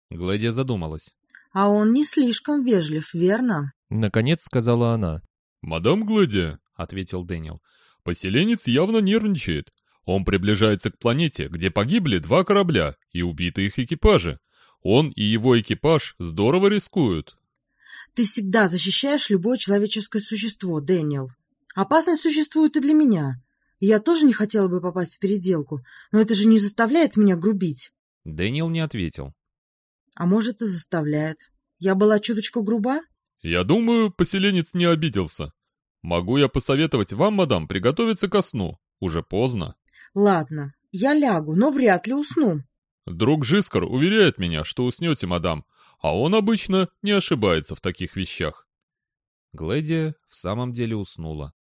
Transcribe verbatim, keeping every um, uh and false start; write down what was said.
Глэдия задумалась. А он не слишком вежлив, верно? Наконец сказала она. «Мадам Глэдия», — ответил Дэниел, — «поселенец явно нервничает. Он приближается к планете, где погибли два корабля и убиты их экипажи. Он и его экипаж здорово рискуют». Ты всегда защищаешь любое человеческое существо, Дэниел. Опасность существует и для меня. И я тоже не хотела бы попасть в переделку, но это же не заставляет меня грубить. Дэниел не ответил. А может, и заставляет. Я была чуточку груба? «Я думаю, поселенец не обиделся. Могу я посоветовать вам, мадам, приготовиться ко сну? Уже поздно». Ладно, я лягу, но вряд ли усну. «Друг Жискар уверяет меня, что уснете, мадам, а он обычно не ошибается в таких вещах». Глэдия в самом деле уснула.